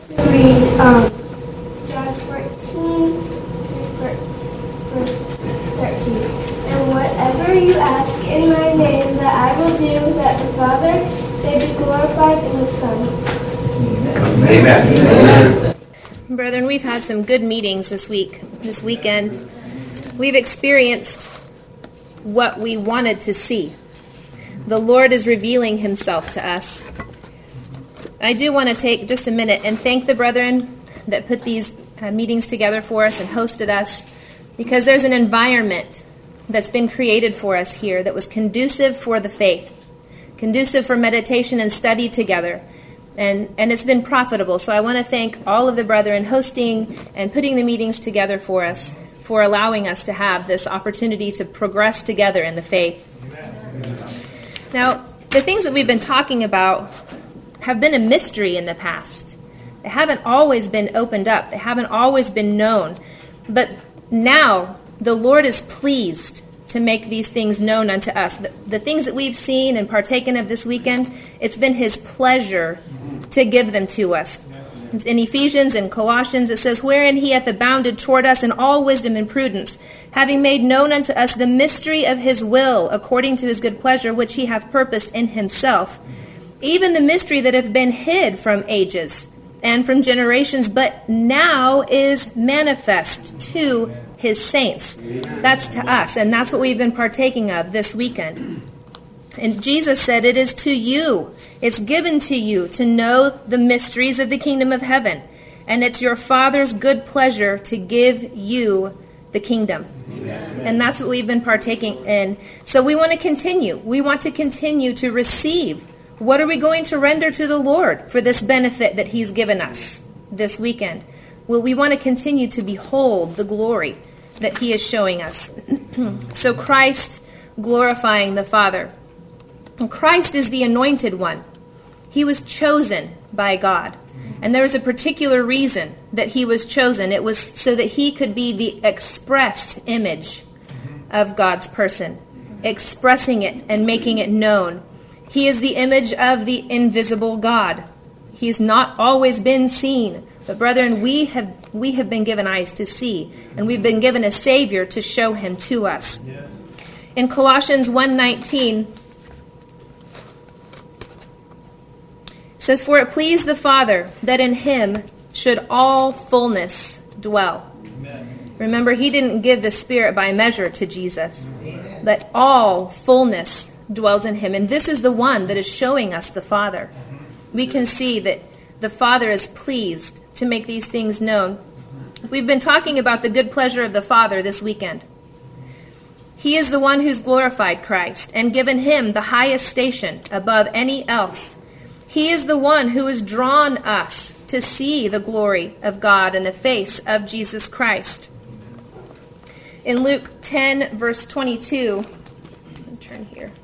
Read John 14, verse 13. And whatever you ask in my name, that I will do, that the Father may be glorified in the Son. Amen. Amen. Brethren, we've had some good meetings this weekend. We've experienced what we wanted to see. The Lord is revealing himself to us. I do want to take just a minute and thank the brethren that put these meetings together for us and hosted us, because there's an environment that's been created for us here that was conducive for the faith, conducive for meditation and study together, and it's been profitable. So I want to thank all of the brethren hosting and putting the meetings together for us, for allowing us to have this opportunity to progress together in the faith. Now, the things that we've been talking about have been a mystery in the past. They haven't always been opened up. They haven't always been known. But now the Lord is pleased to make these things known unto us. The things that we've seen and partaken of this weekend, it's been his pleasure to give them to us. In Ephesians and Colossians, it says, wherein he hath abounded toward us in all wisdom and prudence, having made known unto us the mystery of his will, according to his good pleasure, which he hath purposed in himself, even the mystery that hath been hid from ages and from generations, but now is manifest to his saints. That's to us, and that's what we've been partaking of this weekend. And Jesus said, it is to you, it's given to you to know the mysteries of the kingdom of heaven, and it's your Father's good pleasure to give you the kingdom. Amen. And that's what we've been partaking in. So we want to continue. We want to continue to receive. What are we going to render to the Lord for this benefit that he's given us this weekend? Well, we want to continue to behold the glory that he is showing us. So Christ glorifying the Father. Christ is the anointed one. He was chosen by God. And there was a particular reason that he was chosen. It was so that he could be the express image of God's person, expressing it and making it known. He is the image of the invisible God. He's not always been seen. But brethren, we have been given eyes to see, and we've been given a Savior to show him to us. Yeah. In Colossians 1:19, it says, for it pleased the Father that in him should all fullness dwell. Amen. Remember, he didn't give the Spirit by measure to Jesus, but all fullness dwells in him. And this is the one that is showing us the Father. We can see that the Father is pleased to make these things known. We've been talking about the good pleasure of the Father this weekend. He is the one who's glorified Christ and given him the highest station above any else. He is the one who has drawn us to see the glory of God in the face of Jesus Christ. In Luke 10, verse 22, let me turn here.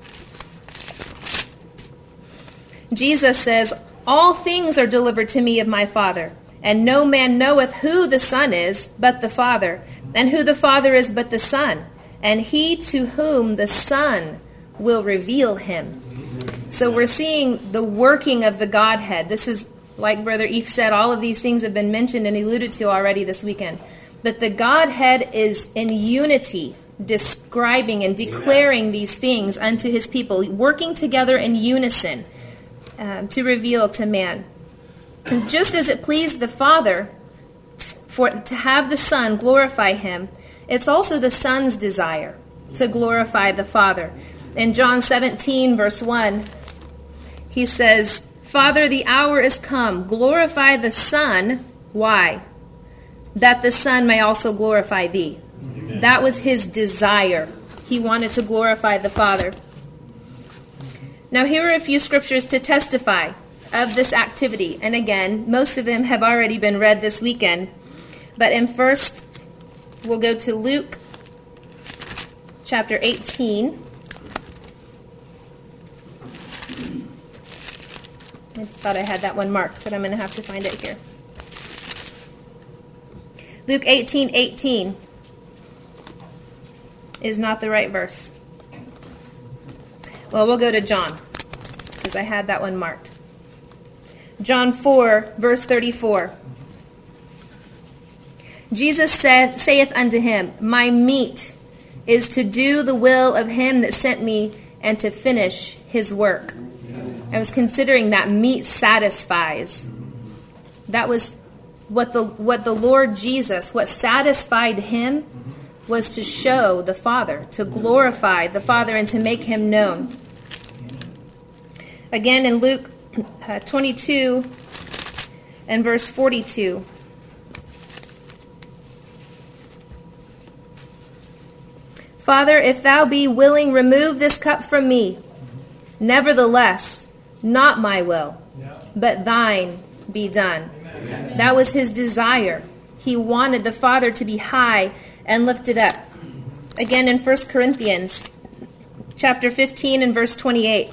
Jesus says, all things are delivered to me of my Father, and no man knoweth who the Son is but the Father, and who the Father is but the Son, and he to whom the Son will reveal him. So we're seeing the working of the Godhead. This is, like Brother Eve said, all of these things have been mentioned and alluded to already this weekend. But the Godhead is in unity, describing and declaring these things unto his people, working together in unison. To reveal to man. And just as it pleased the Father to have the Son glorify him, it's also the Son's desire to glorify the Father. In John 17, verse 1, he says, Father, the hour is come. Glorify the Son. Why? That the Son may also glorify thee. Amen. That was his desire. He wanted to glorify the Father. Now, here are a few scriptures to testify of this activity. And again, most of them have already been read this weekend. But first, we'll go to Luke chapter 18. I thought I had that one marked, but I'm going to have to find it here. Luke 18:18 is not the right verse. Well, we'll go to John, because I had that one marked. John 4, verse 34. Jesus saith unto him, My meat is to do the will of him that sent me and to finish his work. I was considering that meat satisfies. That was what the Lord Jesus, what satisfied him was to show the Father, to glorify the Father and to make him known. Again in Luke 22 and verse 42. Father, if thou be willing, remove this cup from me. Nevertheless, not my will, but thine be done. That was his desire. He wanted the Father to be high and lifted up. Again in 1 Corinthians chapter 15 and verse 28.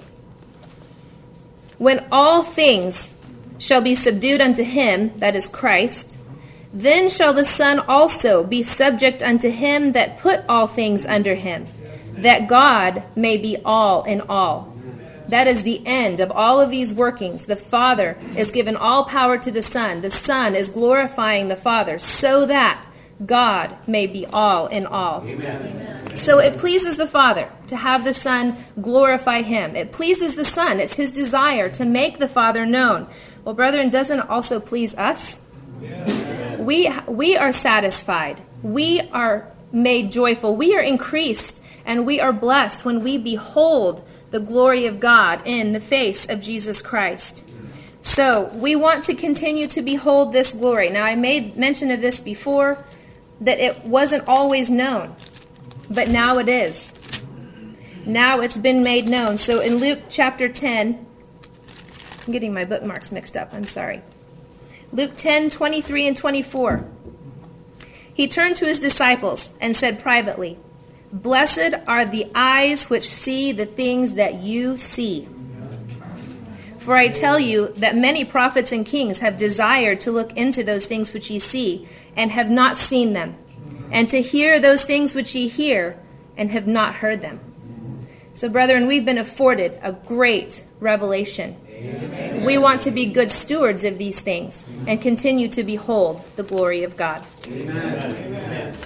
When all things shall be subdued unto him, that is Christ, then shall the Son also be subject unto him that put all things under him, that God may be all in all. That is the end of all of these workings. The Father is given all power to the Son. The Son is glorifying the Father so that God may be all in all. Amen. So it pleases the Father to have the Son glorify him. It pleases the Son. It's his desire to make the Father known. Well, brethren, doesn't it also please us? We are satisfied. We are made joyful. We are increased and we are blessed when we behold the glory of God in the face of Jesus Christ. So we want to continue to behold this glory. Now, I made mention of this before, that it wasn't always known, but now it is. Now it's been made known. So in Luke chapter 10, I'm getting my bookmarks mixed up, I'm sorry. Luke 10, 23 and 24. He turned to his disciples and said privately, Blessed are the eyes which see the things that you see. For I tell you that many prophets and kings have desired to look into those things which ye see, and have not seen them, and to hear those things which ye hear, and have not heard them. So, brethren, we've been afforded a great revelation. Amen. We want to be good stewards of these things and continue to behold the glory of God. Amen. Amen.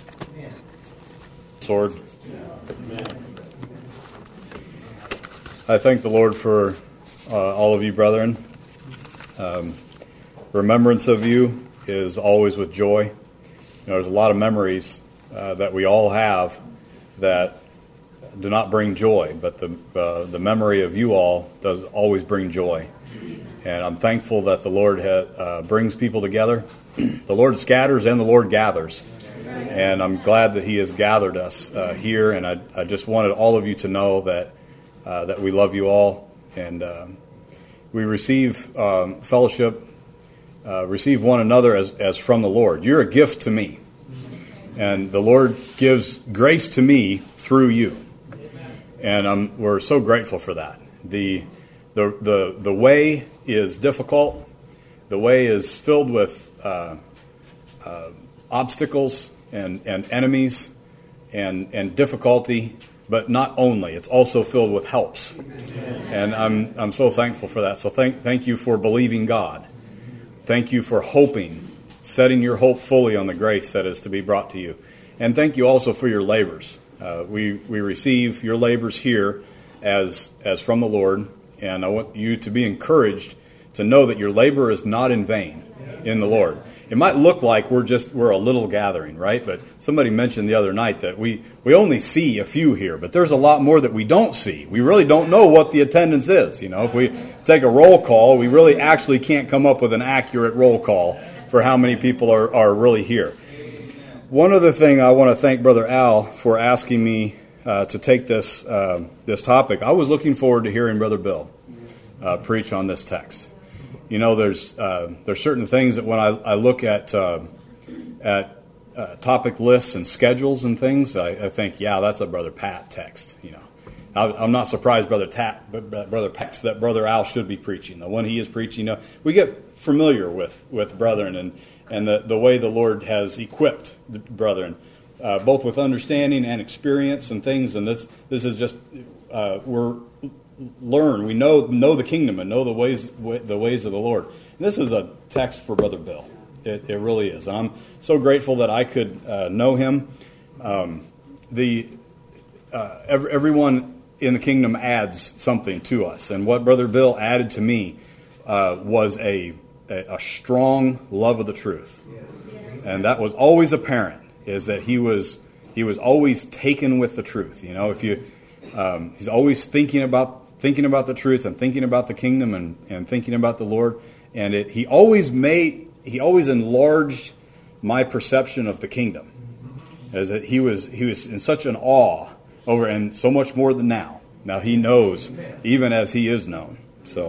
Lord, I thank the Lord for all of you, brethren. Remembrance of you is always with joy. You know, there's a lot of memories that we all have that do not bring joy, but the memory of you all does always bring joy. And I'm thankful that the Lord brings people together. The Lord scatters and the Lord gathers. And I'm glad that he has gathered us here. And I just wanted all of you to know that we love you all. And we receive fellowship, receive one another as from the Lord. You're a gift to me. And the Lord gives grace to me through you. And we're so grateful for that. The way is difficult. The way is filled with obstacles and enemies and difficulty, but not only. It's also filled with helps. And I'm so thankful for that. So thank you for believing God. Thank you for hoping, setting your hope fully on the grace that is to be brought to you. And thank you also for your labors. We receive your labors here as from the Lord, and I want you to be encouraged to know that your labor is not in vain in the Lord. It might look like we're a little gathering, right? But somebody mentioned the other night that we only see a few here, but there's a lot more that we don't see. We really don't know what the attendance is. You know, if we take a roll call, we really actually can't come up with an accurate roll call for how many people are really here. One other thing, I want to thank Brother Al for asking me to take this topic. I was looking forward to hearing Brother Bill preach on this text. You know, there's certain things that when I look at topic lists and schedules and things, I think, yeah, that's a Brother Pat text. You know, I'm not surprised, Brother Pat, that Brother Al should be preaching. The one he is preaching, you know, we get familiar with brethren and the way the Lord has equipped the brethren, both with understanding and experience and things. And this is just we're learn. We know the kingdom and know the ways of the Lord. And this is a text for Brother Bill. It really is. And I'm so grateful that I could know him. Everyone in the kingdom adds something to us, and what Brother Bill added to me was a strong love of the truth, and that was always apparent. Is that he was always taken with the truth. You know, he's always thinking about the truth and thinking about the kingdom and thinking about the Lord, and he always enlarged my perception of the kingdom, as that he was in such an awe over, and so much more than now. Now he knows, even as he is known. So,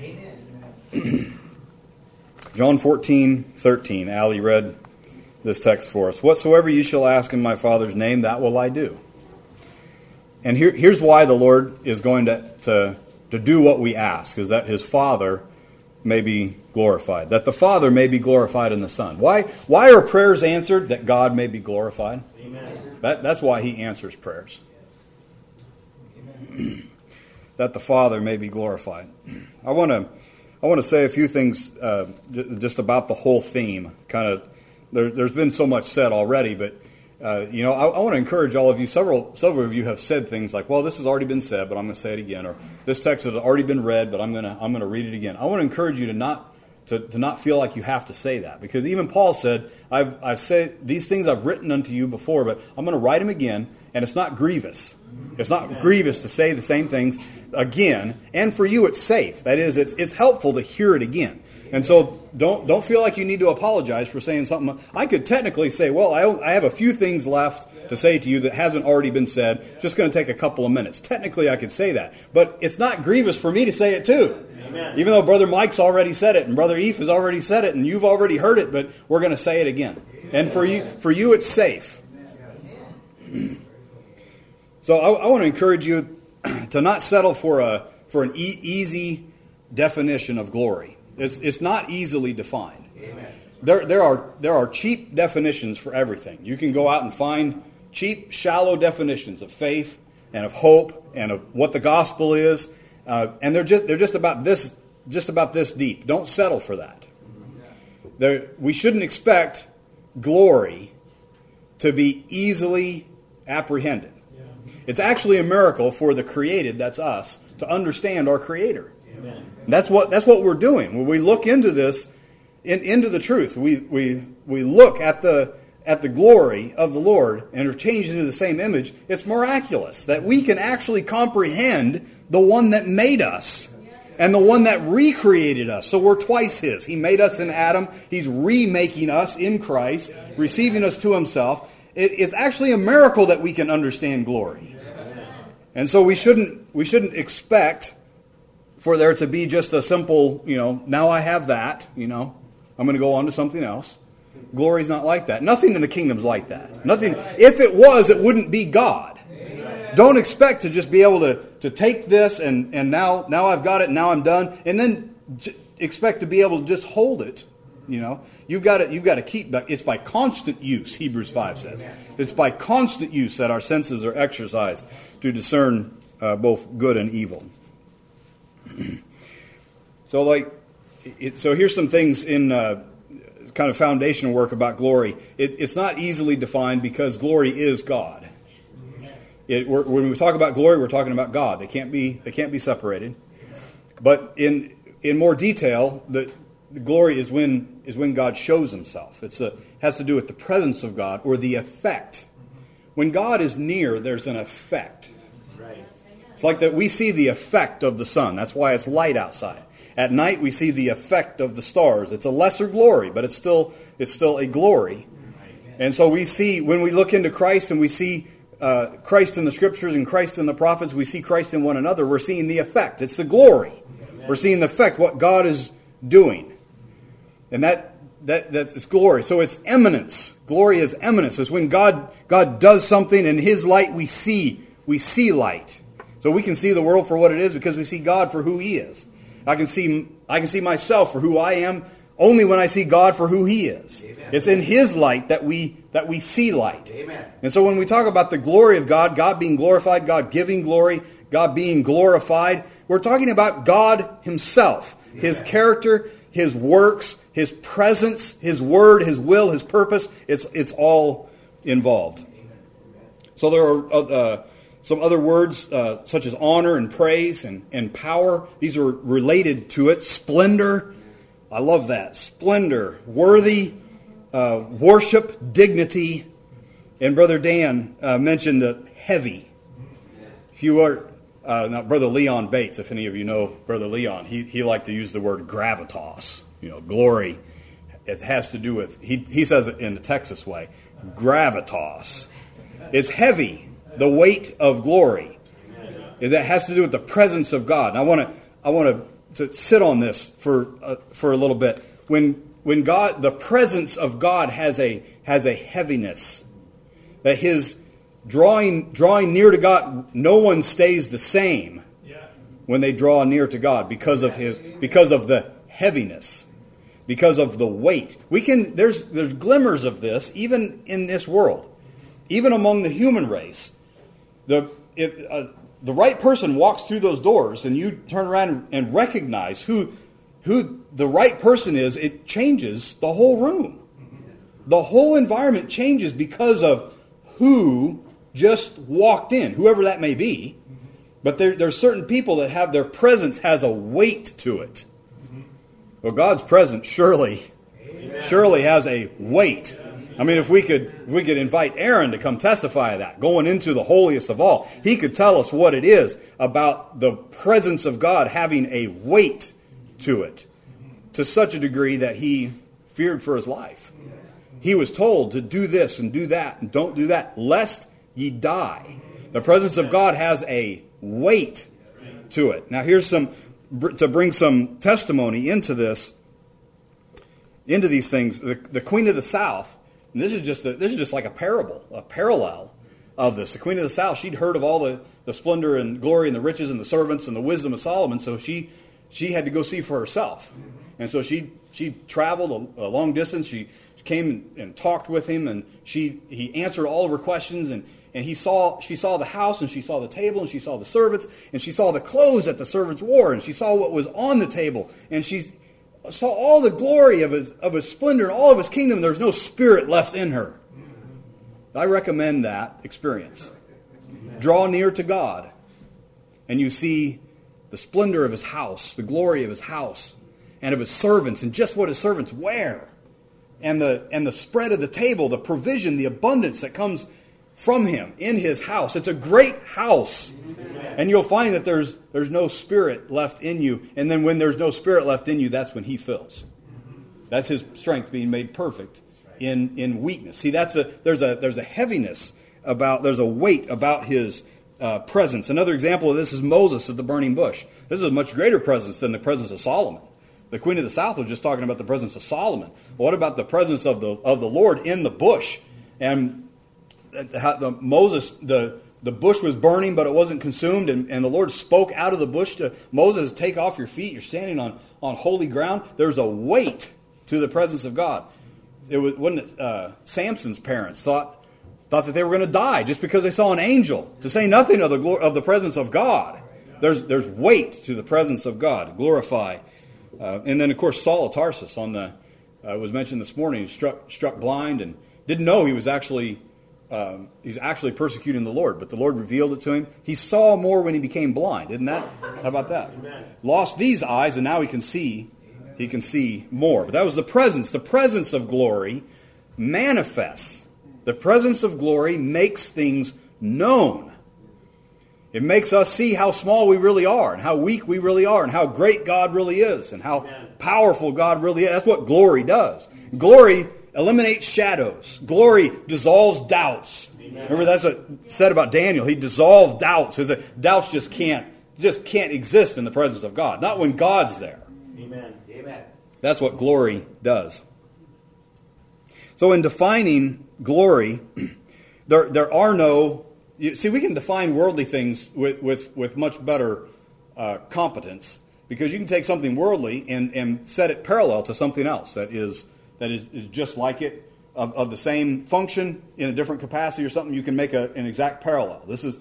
John 14:13, Allie read this text for us. Whatsoever you shall ask in my Father's name, that will I do. And here's why the Lord is going to do what we ask, is that his Father may be glorified, that the Father may be glorified in the Son. Why are prayers answered? That God may be glorified. Amen. That's why he answers prayers. That the Father may be glorified. I want to say a few things just about the whole theme. Kind of, there's been so much said already, but I want to encourage all of you. Several of you have said things like, "Well, this has already been said, but I'm going to say it again," or "This text has already been read, but I'm going to read it again." I want to encourage you to not feel like you have to say that, because even Paul said, "I've said these things I've written unto you before, but I'm going to write them again," and it's not grievous. It's not grievous to say the same things again, and for you it's safe. That is, it's helpful to hear it again. And so don't feel like you need to apologize for saying something. I could technically say, well, I have a few things left to say to you that hasn't already been said. It's just going to take a couple of minutes. Technically, I could say that. But it's not grievous for me to say it too. Amen. Even though Brother Mike's already said it, and Brother Eve has already said it, and you've already heard it, but we're going to say it again. And for you, it's safe. So I want to encourage you to not settle for an easy definition of glory. It's not easily defined. Amen. There are cheap definitions for everything. You can go out and find cheap, shallow definitions of faith and of hope and of what the gospel is, and they're just about this deep. Don't settle for that. We shouldn't expect glory to be easily apprehended. It's actually a miracle for the created, that's us, to understand our Creator. Amen. That's what we're doing. When we look into this, into the truth, we look at the glory of the Lord and are changed into the same image. It's miraculous that we can actually comprehend the one that made us and the one that recreated us. So we're twice His. He made us in Adam. He's remaking us in Christ, receiving us to Himself. It's actually a miracle that we can understand glory. And so we shouldn't expect for there to be just a simple, now I have that, I'm going to go on to something else. Glory's not like that. Nothing in the kingdom's like that. Nothing. If it was, it wouldn't be God. Amen. Don't expect to just be able to take this and now I've got it, now I'm done, and then expect to be able to just hold it. You've got to keep that. It's by constant use, Hebrews 5 says. It's by constant use that our senses are exercised to discern both good and evil. So here's some things in kind of foundational work about glory. It's not easily defined because glory is God. When we talk about glory, we're talking about God. They can't be separated. But in more detail, the glory is when God shows Himself. It has to do with the presence of God or the effect. When God is near, there's an effect. Right. It's like that we see the effect of the sun. That's why it's light outside. At night, we see the effect of the stars. It's a lesser glory, but it's still a glory. And so we see, when we look into Christ and we see Christ in the Scriptures and Christ in the prophets, we see Christ in one another. We're seeing the effect. It's the glory. We're seeing the effect, what God is doing. And that's glory. So it's eminence. Glory is eminence. It's when God does something in His light, we see light. So we can see the world for what it is because we see God for who He is. I can see myself for who I am only when I see God for who He is. Amen. It's in His light that we see light. Amen. And so when we talk about the glory of God, God being glorified, God giving glory, God being glorified. We're talking about God himself, his character, his works, his presence, his word, his will, his purpose. It's all involved. So there are some other words such as honor and praise and power. These are related to it. Splendor. I love that. Splendor. Worthy. Worship. Dignity. And Brother Dan mentioned the heavy. If you are, now Brother Leon Bates, if any of you know Brother Leon, he liked to use the word gravitas. Glory. It has to do with, he says it in the Texas way, gravitas. It's heavy, the weight of glory. That has to do with the presence of God. And I want to sit on this for a little bit. When God, the presence of God has a heaviness, that his drawing near to God, no one stays the same when they draw near to God because of the heaviness, because of the weight. There's glimmers of this even in this world. Even among the human race, the right person walks through those doors and you turn around and recognize who the right person is, it changes the whole room. The whole environment changes because of who just walked in, whoever that may be. But there's certain people that have their presence has a weight to it. Well, God's presence surely has a weight. I mean, if we could invite Aaron to come testify of that, going into the holiest of all, he could tell us what it is about the presence of God having a weight to it, to such a degree that he feared for his life. He was told to do this and do that and don't do that, lest ye die. The presence of God has a weight to it. Now, here's to bring some testimony into these things. The Queen of the South. And this is just like a parallel of this. The Queen of the South, she'd heard of all the splendor and glory and the riches and the servants and the wisdom of Solomon, so she had to go see for herself. And so she traveled a long distance. She came and talked with him, and he answered all of her questions, and she saw the house, and she saw the table, and she saw the servants, and she saw the clothes that the servants wore, and she saw what was on the table, and she saw all the glory of his splendor and all of his kingdom. There's no spirit left in her. I recommend that experience. Draw near to God, and you see the splendor of his house, the glory of his house, and of his servants, and just what his servants wear, and the spread of the table, the provision, the abundance that comes from him in his house. It's a great house. And you'll find that there's no spirit left in you. And then when there's no spirit left in you, that's when he fills. That's his strength being made perfect in weakness. See, there's a heaviness there's a weight about his presence. Another example of this is Moses at the burning bush. This is a much greater presence than the presence of Solomon. The Queen of the South was just talking about the presence of Solomon. What about the presence of the Lord in the bush? And the bush was burning, but it wasn't consumed, and the Lord spoke out of the bush to Moses, take off your feet, you're standing on holy ground. There's a weight to the presence of God. Wasn't it Samson's parents thought that they were going to die just because they saw an angel, to say nothing of the presence of God. There's weight to the presence of God. Glorify. And then, of course, Saul of Tarsus was mentioned this morning, struck blind and didn't know he was he's actually persecuting the Lord, but the Lord revealed it to him. He saw more when he became blind. Isn't that? How about that? Amen. Lost these eyes, and now he can see. He can see more. But that was the presence. The presence of glory manifests. The presence of glory makes things known. It makes us see how small we really are, and how weak we really are, and how great God really is, and how powerful God really is. That's what glory does. Glory eliminates shadows. Glory dissolves doubts. Amen. Remember, that's what said about Daniel. He dissolved doubts. Doubts just can't exist in the presence of God. Not when God's there. Amen. Amen. That's what glory does. So in defining glory, there are no... See, we can define worldly things with much better competence, because you can take something worldly and set it parallel to something else that is just like it, of the same function in a different capacity or something. You can make an exact parallel. This is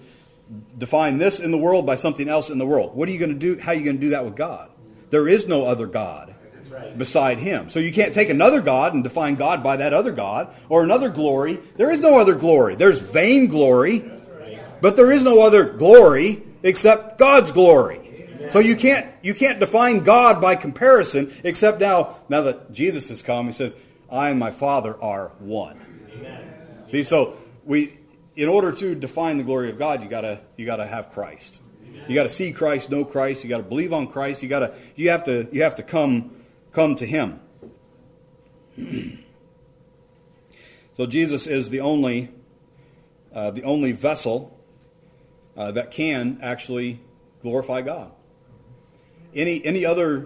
define this in the world by something else in the world. What are you going to do? How are you going to do that with God? There is no other God beside him. So you can't take another God and define God by that other God, or another glory. There is no other glory. There's vain glory, but there is no other glory except God's glory. So you can't define God by comparison, except now that Jesus has come, he says, I and my Father are one. See, so in order to define the glory of God, you gotta have Christ. You got to see Christ, know Christ. You got to believe on Christ. You have to come to Him. So Jesus is the only vessel that can actually glorify God. Any other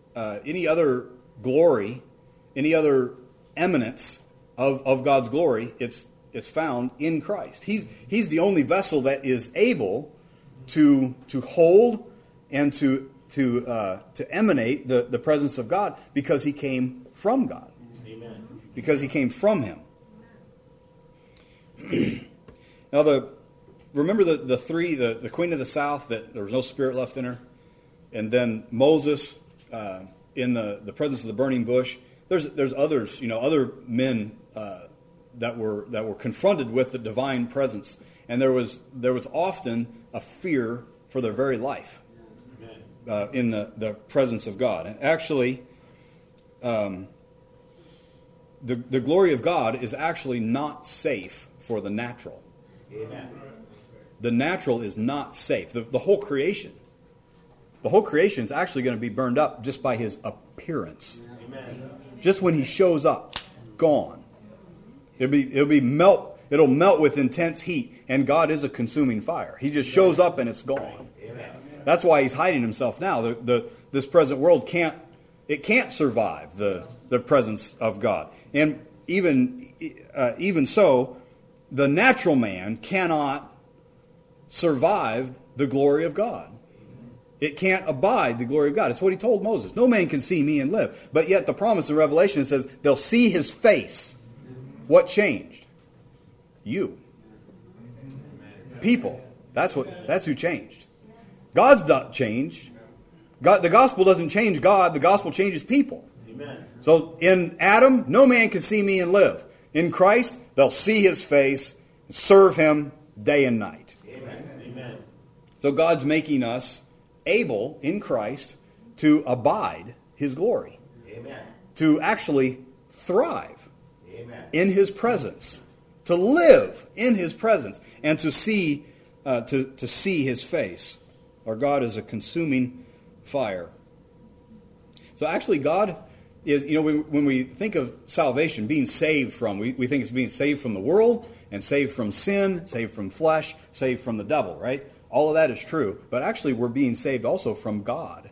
glory, any other eminence of God's glory, it's found in Christ. He's the only vessel that is able to hold and to emanate the presence of God, because he came from God. Amen. Because he came from Him. Now remember the Queen of the South, that there was no spirit left in her, and then Moses in the presence of the burning bush. There's others, other men that were confronted with the divine presence, and there was often a fear for their very life in the presence of God. And actually, the glory of God is actually not safe for the natural. Amen. The natural is not safe. The whole creation. The whole creation is actually going to be burned up just by His appearance. Amen. Just when He shows up, gone. It'll melt with intense heat, and God is a consuming fire. He just shows up and it's gone. Amen. That's why He's hiding Himself now. This present world can't survive the presence of God. And even so, the natural man cannot survive the glory of God. It can't abide the glory of God. It's what He told Moses. No man can see me and live. But yet the promise in Revelation says they'll see His face. What changed? You. People. That's who changed. God's not changed. The gospel doesn't change God. The gospel changes people. Amen. So in Adam, no man can see me and live. In Christ, they'll see His face, serve Him day and night. Amen. So God's making us able in Christ to abide His glory. Amen. To actually thrive. Amen. In His presence. To live in His presence. And to see His face. Our God is a consuming fire. So actually God is, when we think of salvation, being saved from, we think it's being saved from the world, and saved from sin, saved from flesh, saved from the devil, right? All of that is true. But actually we're being saved also from God.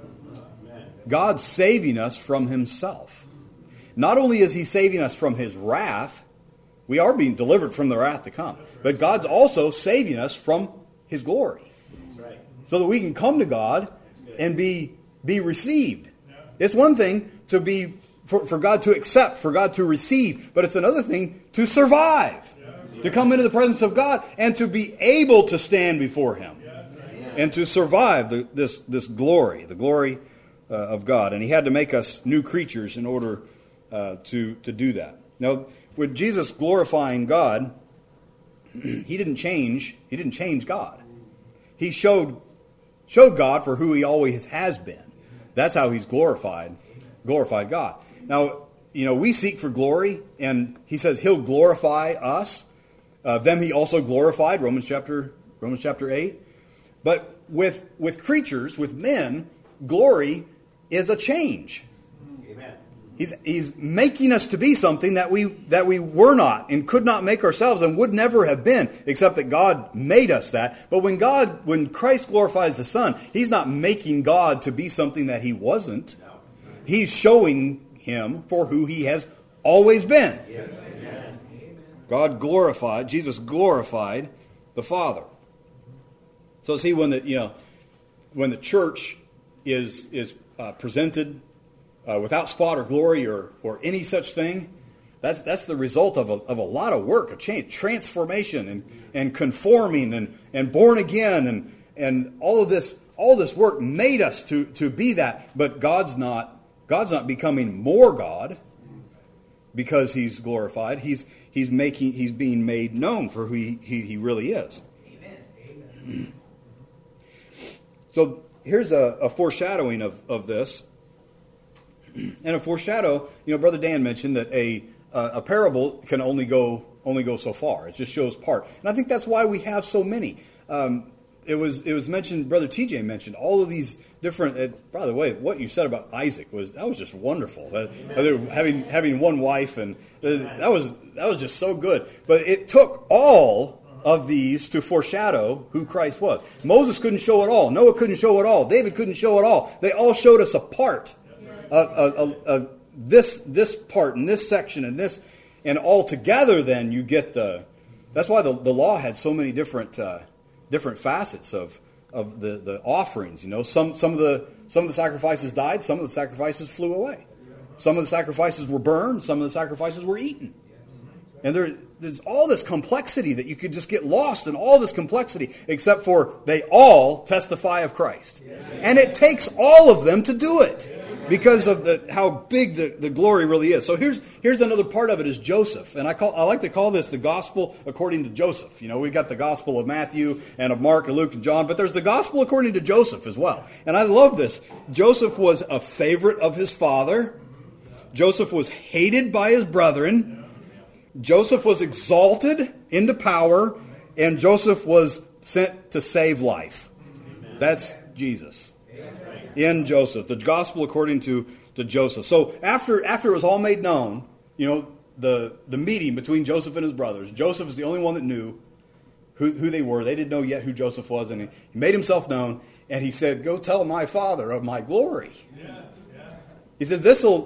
God's saving us from Himself. Not only is He saving us from His wrath, we are being delivered from the wrath to come, but God's also saving us from His glory. So that we can come to God and be received. It's one thing to be for God to accept, for God to receive, but it's another thing to survive. To come into the presence of God and to be able to stand before Him. And to survive this glory, the glory of God. And He had to make us new creatures in order to do that. Now, with Jesus glorifying God, He didn't change God. He showed God for who He always has been. That's how He's glorified God. Now, we seek for glory, and He says He'll glorify us. Them He also glorified, Romans chapter 8. But with creatures, with men, glory is a change. Amen. He's making us to be something that we were not and could not make ourselves and would never have been, except that God made us that. But when Christ glorifies the Son, He's not making God to be something that He wasn't. He's showing Him for who He has always been. Yes. Jesus glorified the Father. So see, when the church is presented without spot or glory or any such thing, That's the result of a lot of work, a change, transformation, and conforming, and born again, and all this work made us to be that. But God's not becoming more God because He's glorified. He's being made known for who He really is. Amen. So here's a foreshadowing of this. And a foreshadow, Brother Dan mentioned that a parable can only go so far. It just shows part. And I think that's why we have so many. It was mentioned, Brother TJ mentioned all of these different. By the way, what you said about Isaac was just wonderful. Having one wife, and that was just so good. But it took all of these to foreshadow who Christ was. Moses couldn't show it all. Noah couldn't show it all. David couldn't show it all. They all showed us a part. This part and this section and this, and all together, then you get that's why the law had so many different facets of the offerings. Some of the sacrifices died, some of the sacrifices flew away, some of the sacrifices were burned, some of the sacrifices were eaten, and there's all this complexity that you could just get lost in all this complexity, except for they all testify of Christ, and it takes all of them to do it. Because of how big the glory really is. So here's another part of it is Joseph. And I like to call this the gospel according to Joseph. We've got the gospel of Matthew and of Mark and Luke and John, but there's the gospel according to Joseph as well. And I love this. Joseph was a favorite of his father. Joseph was hated by his brethren. Joseph was exalted into power. And Joseph was sent to save life. That's Jesus. In Joseph, the gospel according to Joseph. So after it was all made known, the meeting between Joseph and his brothers, Joseph is the only one that knew who they were. They didn't know yet who Joseph was, and he made himself known, and he said, "Go tell my father of my glory." He said,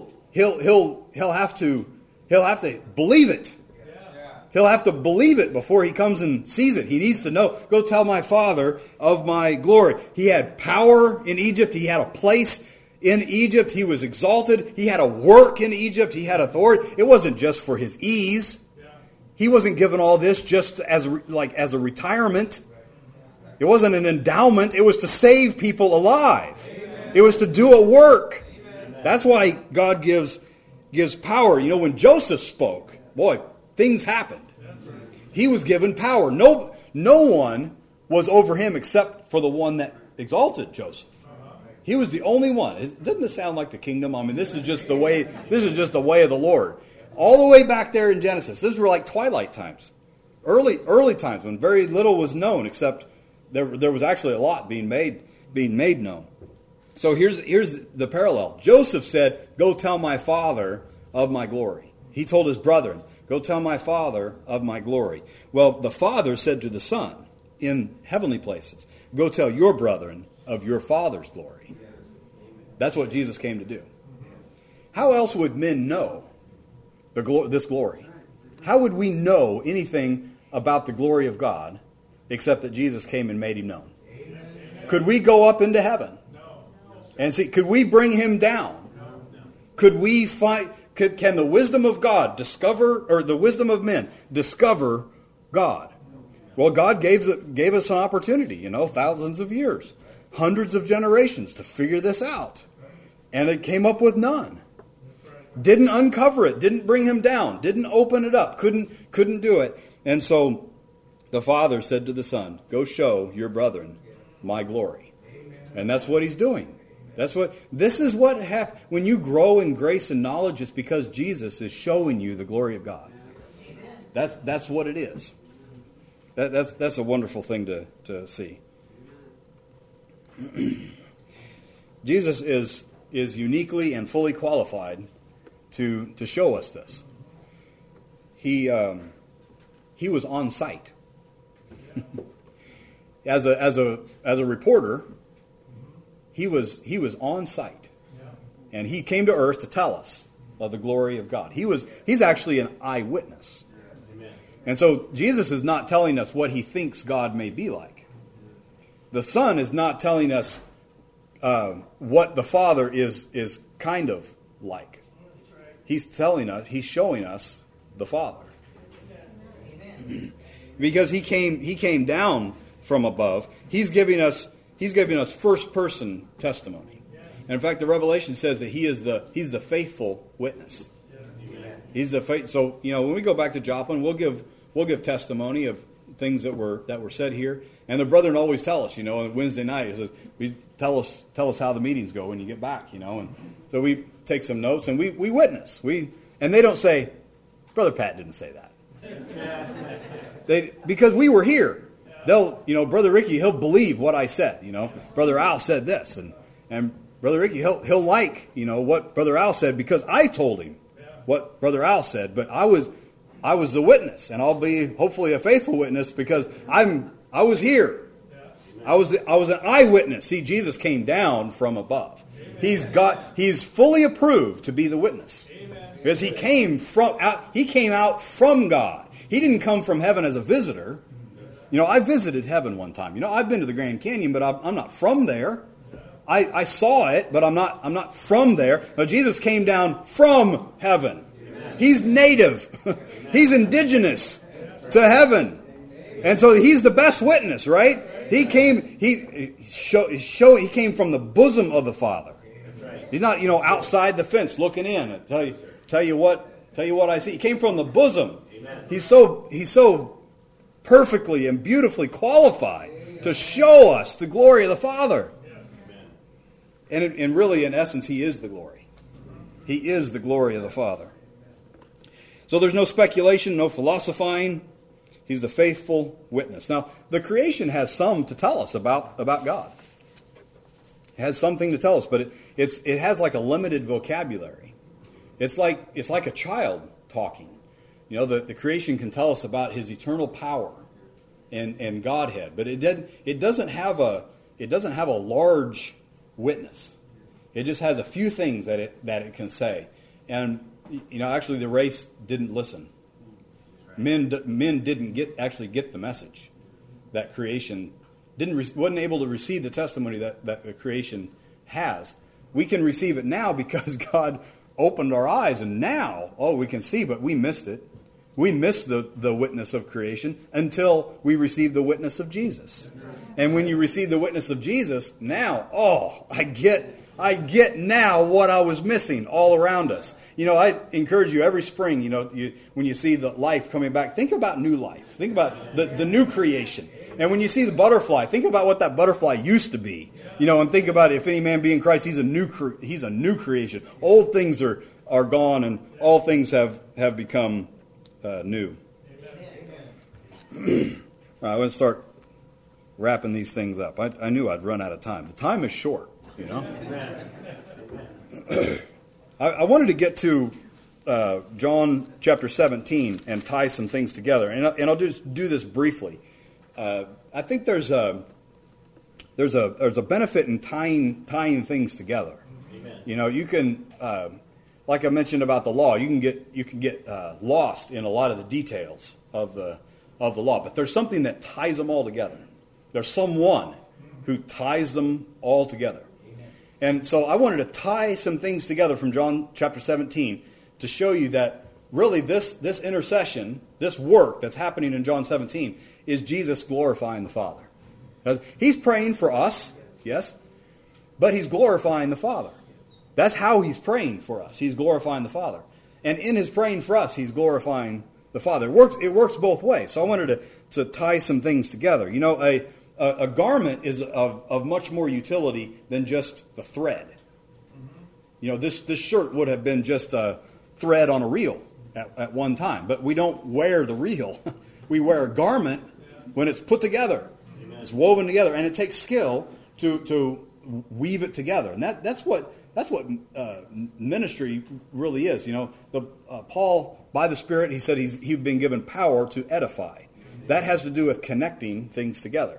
he'll have to believe it. He'll have to believe it before he comes and sees it. He needs to know, go tell my father of my glory. He had power in Egypt. He had a place in Egypt. He was exalted. He had a work in Egypt. He had authority. It wasn't just for his ease. He wasn't given all this just as a retirement. It wasn't an endowment. It was to save people alive. It was to do a work. That's why God gives power. When Joseph spoke, boy, things happened. He was given power. No one was over him except for the one that exalted Joseph. He was the only one. Doesn't this sound like the kingdom? I mean, this is just the way of the Lord. All the way back there in Genesis. These were like twilight times. Early times when very little was known, except there was actually a lot being made known. So here's the parallel. Joseph said, "Go tell my father of my glory." He told his brethren, "Go tell my father of my glory." Well, the Father said to the Son in heavenly places, "Go tell your brethren of your Father's glory." That's what Jesus came to do. How else would men know this glory? How would we know anything about the glory of God except that Jesus came and made him known? Could we go up into heaven and see? Could we bring him down? Could we find? Can the wisdom of God discover, or the wisdom of men discover God? Well, God gave us an opportunity, thousands of years, hundreds of generations to figure this out. And it came up with none. Didn't uncover it, didn't bring him down, didn't open it up, couldn't do it. And so the Father said to the Son, "Go show your brethren my glory." And that's what he's doing. This is what happens when you grow in grace and knowledge. It's because Jesus is showing you the glory of God. That's what it is. That's a wonderful thing to see. Jesus is uniquely and fully qualified to show us this. He was on site as a reporter. He was on site, and he came to earth to tell us of the glory of God. He's actually an eyewitness. And so Jesus is not telling us what he thinks God may be like. The Son is not telling us what the Father is kind of like. he's showing us the Father. Because he came down from above. He's giving us first person testimony. And in fact, the Revelation says that he's the faithful witness. He's the faith. So when we go back to Joplin, we'll give testimony of things that were said here. And the brethren always tell us, on Wednesday night, he says, tell us how the meetings go when you get back, And so we take some notes and we witness. And they don't say, Brother Pat didn't say that. Because we were here. Brother Ricky, he'll believe what I said. Brother Al said this, and Brother Ricky, he'll like what Brother Al said because I told him what Brother Al said. But I was the witness, and I'll be hopefully a faithful witness because I was here. I was an eyewitness. See, Jesus came down from above. He's fully approved to be the witness because he came out from God. He didn't come from heaven as a visitor. I visited heaven one time. I've been to the Grand Canyon, but I'm not from there. I saw it, but I'm not from there. But Jesus came down from heaven. He's native. He's indigenous to heaven. And so he's the best witness, right? He came from the bosom of the Father. He's not, outside the fence looking in and tell you what I see. He came from the bosom. He's so perfectly and beautifully qualified to show us the glory of the Father. And really, in essence, he is the glory. He is the glory of the Father. So there's no speculation, no philosophizing. He's the faithful witness. Now, the creation has some to tell us about God. It has something to tell us, but it has like a limited vocabulary. It's like a child talking. The creation can tell us about his eternal power and Godhead, but it doesn't have a large witness. It just has a few things that it can say. And actually the race didn't listen. Men didn't get the message that creation wasn't able to receive the testimony that the creation has. We can receive it now because God opened our eyes, and now we can see, but we missed it. We missed the witness of creation until we received the witness of Jesus. And when you receive the witness of Jesus, now, I get now what I was missing all around us. I encourage you every spring, when you see the life coming back, think about new life. Think about the new creation. And when you see the butterfly, think about what that butterfly used to be. And think about if any man be in Christ, he's a new creation. Old things are gone, and all things have become new. All right, I'm going to start wrapping these things up. I knew I'd run out of time. The time is short, I wanted to get to John chapter 17 and tie some things together, and I'll just do this briefly. I think there's a benefit in tying things together. Amen. You can, like I mentioned about the law, you can get lost in a lot of the details of the law, but there's something that ties them all together. There's someone who ties them all together. And so I wanted to tie some things together from John chapter 17 to show you that really this intercession, this work that's happening in John 17 is Jesus glorifying the Father. He's praying for us, yes, but he's glorifying the Father. That's how he's praying for us. He's glorifying the Father. And in his praying for us, he's glorifying the Father. It works both ways. So I wanted to tie some things together. A garment is of much more utility than just the thread. This shirt would have been just a thread on a reel at one time, but we don't wear the reel. We wear a garment when it's put together. Amen. It's woven together, and it takes skill to weave it together. And that's what ministry really is. Paul, by the Spirit, he said he'd been given power to edify. That has to do with connecting things together.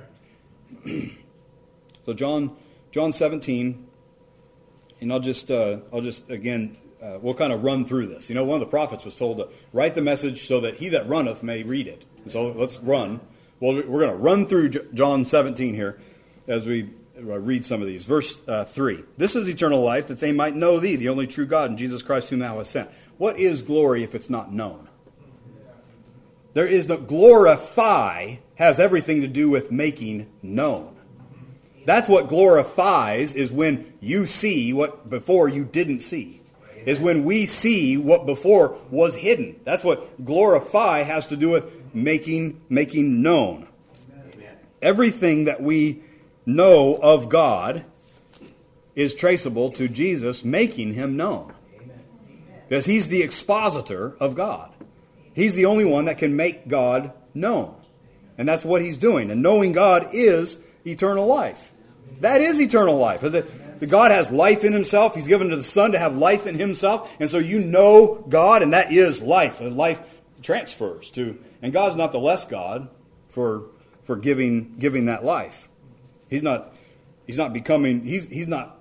So John 17, and I'll just again, we'll kind of run through this. One of the prophets was told to write the message so that he that runneth may read it. So let's run. Well, we're going to run through John 17 here as we read some of these. Verse 3. This is eternal life, that they might know thee, the only true God, and Jesus Christ whom thou hast sent. What is glory if it's not known? There is the glorify has everything to do with making known. That's what glorifies, is when you see what before you didn't see. Is when we see what before was hidden. That's what glorify has to do with making known. Amen. Everything that we know of God is traceable to Jesus making him known. Because he's the expositor of God. He's the only one that can make God known. And that's what he's doing. And knowing God is eternal life. That is eternal life. God has life in himself. He's given to the Son to have life in himself. And so you know God, and that is life. Life transfers to. And God's not the less God for giving that life. He's not becoming, he's not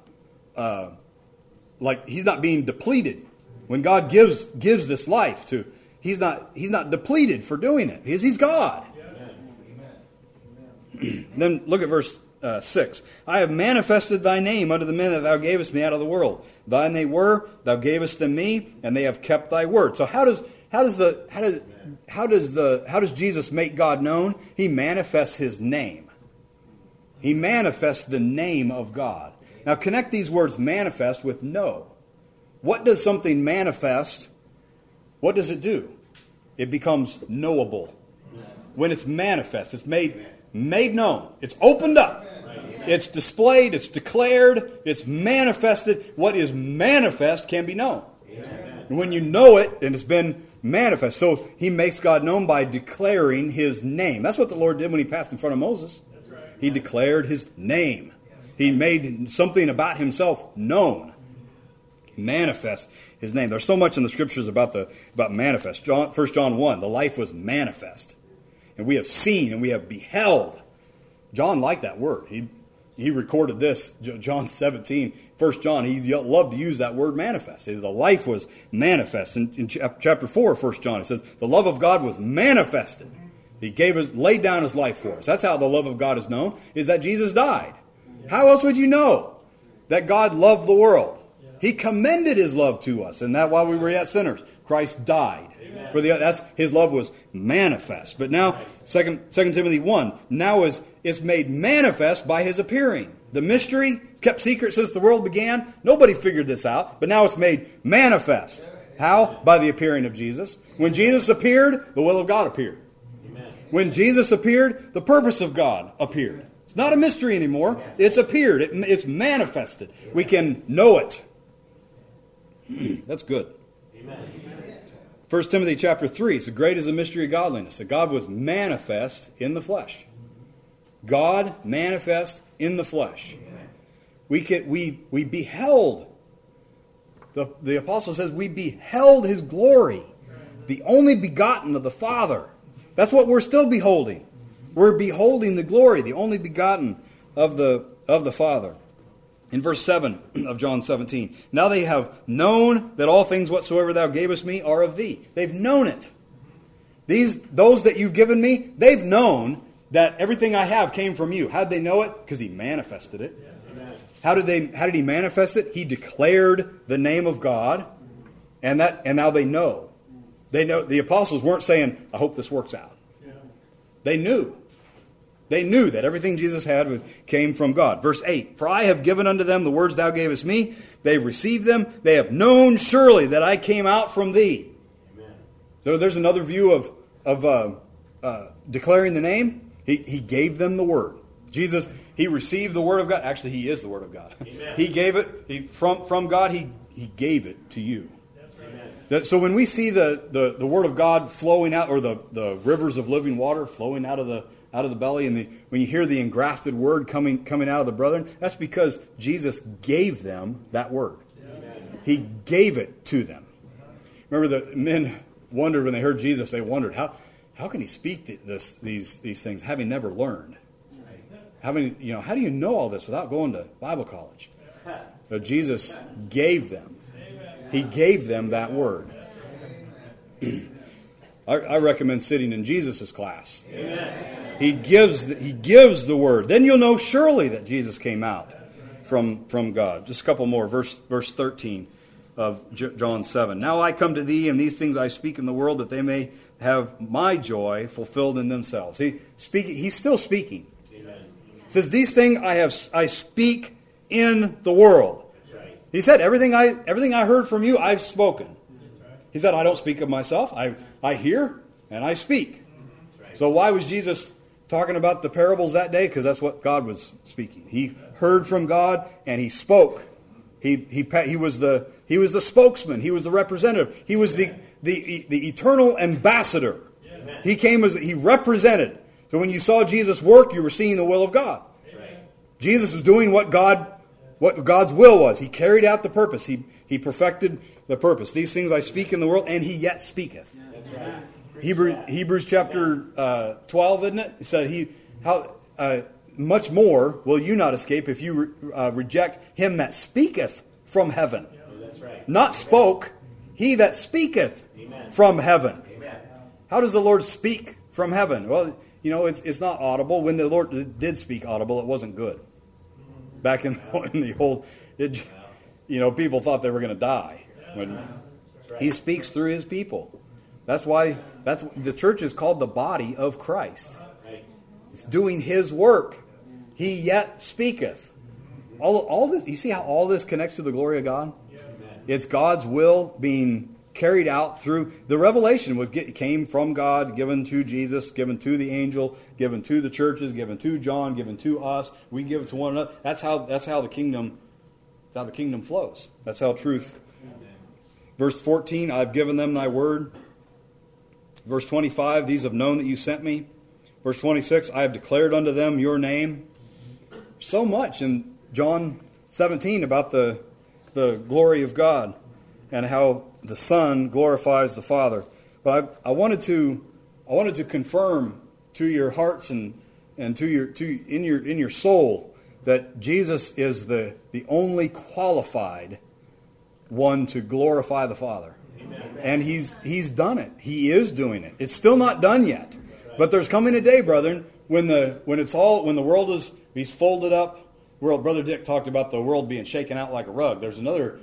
being depleted. When God gives this life to, he's not depleted for doing it. Because he's God. Amen. Then look at verse 6. I have manifested thy name unto the men that thou gavest me out of the world. Thine they were, thou gavest them me, and they have kept thy word. So how does Jesus make God known? He manifests his name. He manifests the name of God. Now connect these words manifest with know. What does something manifest? What does it do? It becomes knowable. When it's manifest, it's made known. It's opened up. It's displayed, it's declared, it's manifested. What is manifest can be known. And when you know it, and it's been manifest. So he makes God known by declaring his name. That's what the Lord did when he passed in front of Moses. He declared his name. He made something about himself known. Manifest his name. There's so much in the scriptures about manifest. 1 John 1, the life was manifest. And we have seen and we have beheld. John liked that word. He recorded this, John 17, 1 John. He loved to use that word manifest. The life was manifest. In chapter 4 of 1 John, it says, the love of God was manifested. He laid down his life for us. That's how the love of God is known, is that Jesus died. How else would you know that God loved the world? He commended his love to us, and that while we were yet sinners, Christ died. His love was manifest. But now, 2 Timothy 1, now is made manifest by his appearing. The mystery kept secret since the world began. Nobody figured this out, but now it's made manifest. How? By the appearing of Jesus. When Jesus appeared, the will of God appeared. Amen. When Jesus appeared, the purpose of God appeared. It's not a mystery anymore. It's appeared. It's manifested. We can know it. That's good. Amen. 1 Timothy chapter 3, so great is the mystery of godliness, that God was manifest in the flesh. God manifest in the flesh. We beheld, the apostle says, we beheld his glory, the only begotten of the Father. That's what we're still beholding. We're beholding the glory, the only begotten of the Father. In verse 7 of John 17, now they have known that all things whatsoever thou gavest me are of thee. They've known it. Those that you've given me, they've known that everything I have came from you. How did they know it? Because he manifested it. Yeah. How did he manifest it? He declared the name of God, and now they know. They know. The apostles weren't saying, I hope this works out. Yeah. They knew. They knew that everything Jesus had came from God. Verse 8, for I have given unto them the words thou gavest me. They received them. They have known surely that I came out from thee. Amen. So there's another view of declaring the name. He gave them the word. Jesus, he received the word of God. Actually, he is the word of God. Amen. He gave it from God. He gave it to you. Amen. So when we see the word of God flowing out, or the rivers of living water flowing out of the belly, and when you hear the engrafted word coming out of the brethren, that's because Jesus gave them that word. Amen. He gave it to them. Remember, the men wondered when they heard Jesus. They wondered how can he speak these things having never learned? How do you know all this without going to Bible college? But Jesus gave them. He gave them that word. I recommend sitting in Jesus' class. Amen. He gives the word. Then you'll know surely that Jesus came out from God. Just a couple more. Verse 13 of John 7. Now I come to thee, and these things I speak in the world, that they may have my joy fulfilled in themselves. He's still speaking. Amen. He says, these things I speak in the world. Right. He said, everything I heard from you, I've spoken. Right. He said, I don't speak of myself. I hear and I speak. Right. So why was Jesus talking about the parables that day? Because that's what God was speaking. He heard from God and he spoke. He was the spokesman. He was the representative. He was the eternal ambassador. He represented. So when you saw Jesus work, you were seeing the will of God. Jesus was doing what God's will was. He carried out the purpose. He perfected the purpose. These things I speak in the world, and he yet speaketh. Hebrews chapter 12, isn't it? He said, much more will you not escape if you reject him that speaketh from heaven. Not spoke, he that speaketh from heaven. How does the Lord speak from heaven? Well, it's not audible. When the Lord did speak audible, it wasn't good. Back in the old, people thought they were going to die. When he speaks through his people. That's why the church is called the body of Christ. It's doing his work. He yet speaketh. All this. You see how all this connects to the glory of God? It's God's will being carried out through the revelation. Came from God, given to Jesus, given to the angel, given to the churches, given to John, given to us. We give it to one another. That's how the kingdom. That's how the kingdom flows. That's how truth. Verse 14, I've given them thy word. Verse 25, these have known that you sent me. Verse 26, I have declared unto them your name. So much in John 17 about the glory of God and how the Son glorifies the Father. But I wanted to confirm to your hearts and in your soul that Jesus is the only qualified one to glorify the Father. Amen. And he's done it. He is doing it. It's still not done yet. But there's coming a day, brethren, when the world is folded up. Brother Dick talked about the world being shaken out like a rug. There's another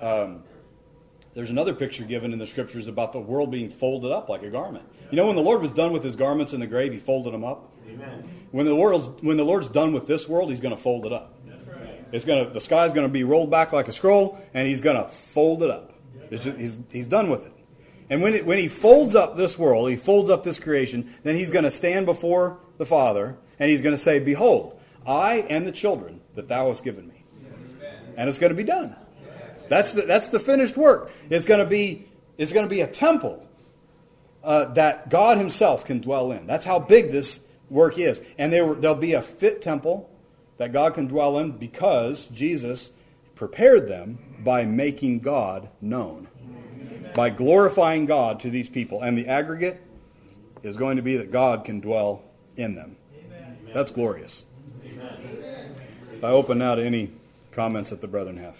picture given in the scriptures about the world being folded up like a garment. When the Lord was done with his garments in the grave, he folded them up. Amen. When the Lord's done with this world, he's going to fold it up. The sky's going to be rolled back like a scroll, and he's going to fold it up. He's done with it. And when he folds up this world, he folds up this creation, then he's going to stand before the Father, and he's going to say, behold, I and the children that thou hast given me. And it's going to be done. That's the finished work. It's going to be a temple that God himself can dwell in. That's how big this work is. And there'll be a fit temple that God can dwell in because Jesus prepared them by making God known. By glorifying God to these people. And the aggregate is going to be that God can dwell in them. That's glorious. I open now to any comments that the brethren have.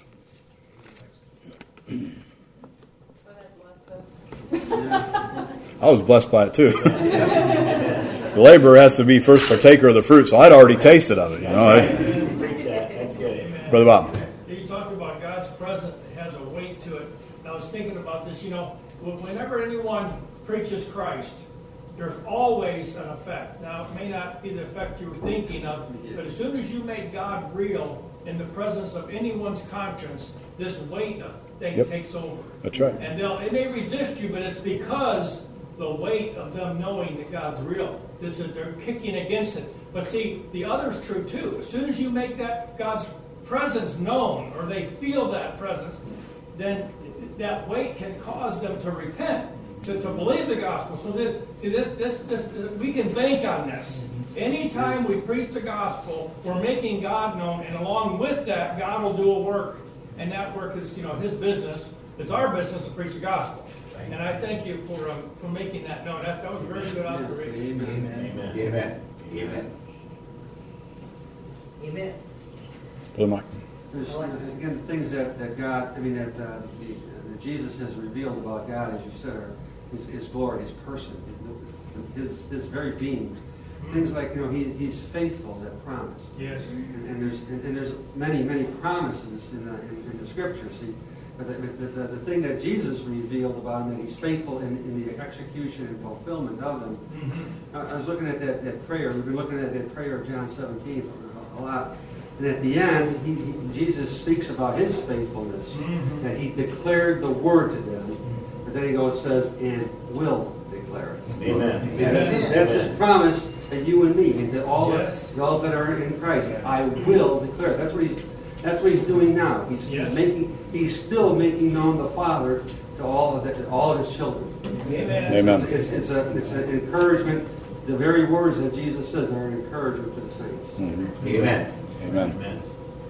I was blessed by it too. The laborer has to be first partaker of the fruit, so I'd already tasted of it. That's good. Brother Bob. You talked about God's presence has a weight to it. I was thinking about this. Whenever anyone preaches Christ, there's always an effect. Now, it may not be the effect you were thinking of, but as soon as you make God real in the presence of anyone's conscience, this weight of thing takes over. That's right. And it may resist you, but it's because the weight of them knowing that God's real. They're kicking against it. But see, the other's true too. As soon as you make that God's presence known, or they feel that presence, then that weight can cause them to repent. To believe the gospel. So this we can bank on this. Anytime we preach the gospel, we're making God known, and along with that, God will do a work. And that work is, his business. It's our business to preach the gospel. And I thank you for making that known. That was a very good observation. Amen. Amen. Amen. Amen. Brother Mike. There's, again, things that God, that Jesus has revealed about God, as you said, are his glory, his person, his very being. Things like, he's faithful that promise. Yes. And there's many promises in the Scriptures. But the thing that Jesus revealed about him, that he's faithful in the execution and fulfillment of them. Mm-hmm. I was looking at that prayer. We've been looking at that prayer of John 17 a lot. And at the end, Jesus speaks about his faithfulness, that he declared the word to them. But then he says, and will declare it. Amen. That's his promise to you and me, and to all that are in Christ. I will declare it. That's what he's doing now. He's still making known the Father to all of his children. Amen. It's an encouragement. The very words that Jesus says are an encouragement to the saints. Mm-hmm. Amen. Amen.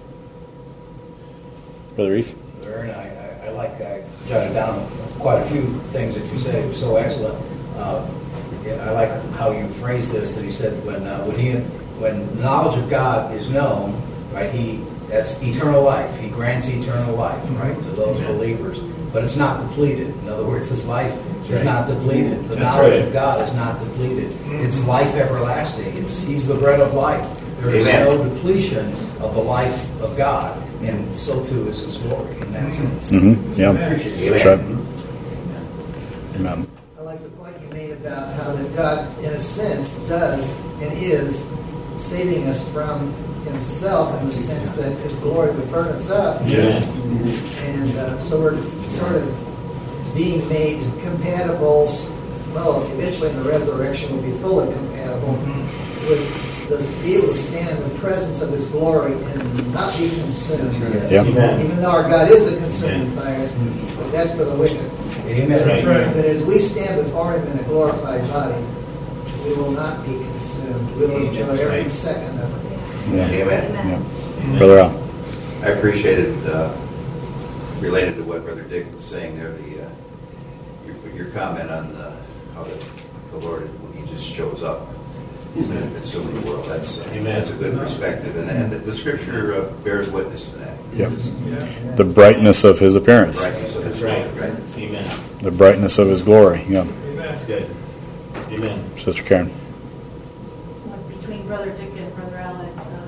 Brother Reef? Aaron, I jotted down quite a few things that you said. It was so excellent. I like how you phrased this. That he said when knowledge of God is known, right? That's eternal life. He grants eternal life, right, to those believers. But it's not depleted. In other words, his life is not depleted. The knowledge of God is not depleted. It's life everlasting. He's the bread of life. There is no depletion of the life of God, and so too is his glory in that sense. Mm-hmm. Yeah, that's right. Amen. I like the point you made about how that God, in a sense, does and is saving us from himself in the sense that his glory would burn us up. And so we're sort of being made compatible. Well, eventually in the resurrection we'll be fully compatible with be able to stand in the presence of his glory and not be consumed. Even though our God is a consuming fire, but that's for the wicked. Amen. But as we stand before him in a glorified body, we will not be consumed. We will enjoy every second of it. Yeah. Amen. Yeah. Brother Al. I appreciated, related to what Brother Dick was saying there, your comment on how the Lord, when he just shows up, he's going to consume the world. That's a good perspective. And the Scripture bears witness to that. Yep. The brightness of his appearance. Brightness of his glory, right? Amen. The brightness of his glory. Yeah. That's good. Amen. Sister Karen. Between Brother Dick and Brother Alec,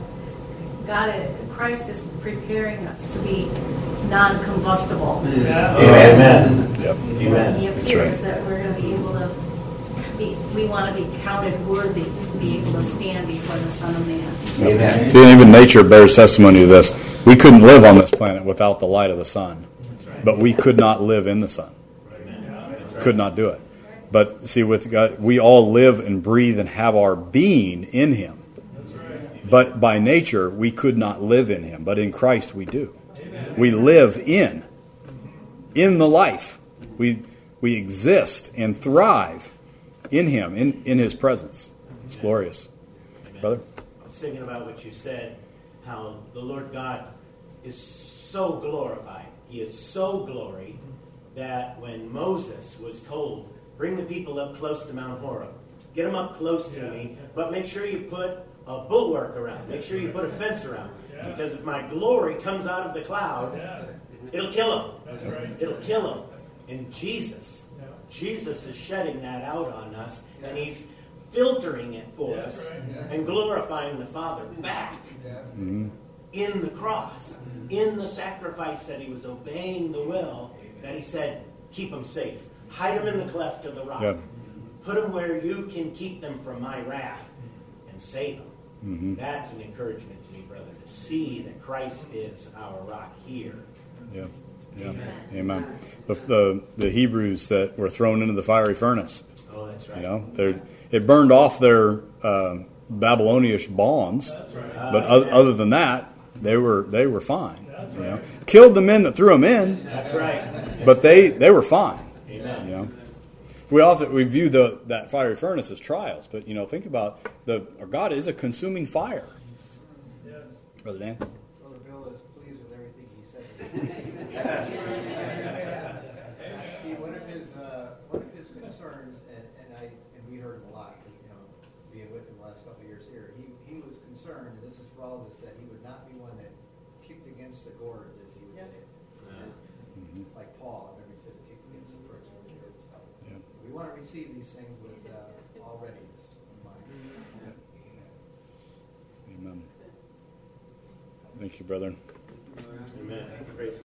Christ is preparing us to be non-combustible. Amen. Yep. Amen. He appears that we're going to be able to we want to be counted worthy to be able to stand before the Son of Man. Amen. See, and even nature bears testimony to this. We couldn't live on this planet without the light of the sun. But we could not live in the sun. Could not do it. But see, with God, we all live and breathe and have our being in him. But by nature, we could not live in him. But in Christ, we do. We live in the life. We exist and thrive in him, in his presence. It's glorious. Amen. Brother? I was thinking about what you said, how the Lord God is so glorified. He is so glory that when Moses was told, bring the people up close to Mount Horeb, get them up close to me, but make sure you put a bulwark around. Make sure you put a fence around. Because if my glory comes out of the cloud, it'll kill him. That's right. It'll kill him. And Jesus is shedding that out on us, and he's filtering it for us and glorifying the Father back in the cross, in the sacrifice that he was obeying the will, that he said, keep them safe. Hide them in the cleft of the rock. Yeah. Put them where you can keep them from my wrath and save them. Mm-hmm. That's an encouragement to me, brother, to see that Christ is our rock here. Yeah. Yeah. Amen. The Hebrews that were thrown into the fiery furnace. Oh, that's right. You know, it burned off their Babylonish bonds, but other than that, they were fine. You know, killed the men that threw them in. That's right. But they were fine. Amen. You know, we view that fiery furnace as trials, but think about our God is a consuming fire. Yes. Brother Dan. Brother Bill is pleased with everything he said. See, one of his concerns, and we heard him a lot, being with him the last couple of years here. He was concerned, and this is for all of us, that he would not be one that kicked against the gourds, as he would say. Like Paul, I remember he said, kicked against the pricks with the gourds. We want to receive these things with all readiness in mind. Amen. Thank you, brethren. Amen. Praise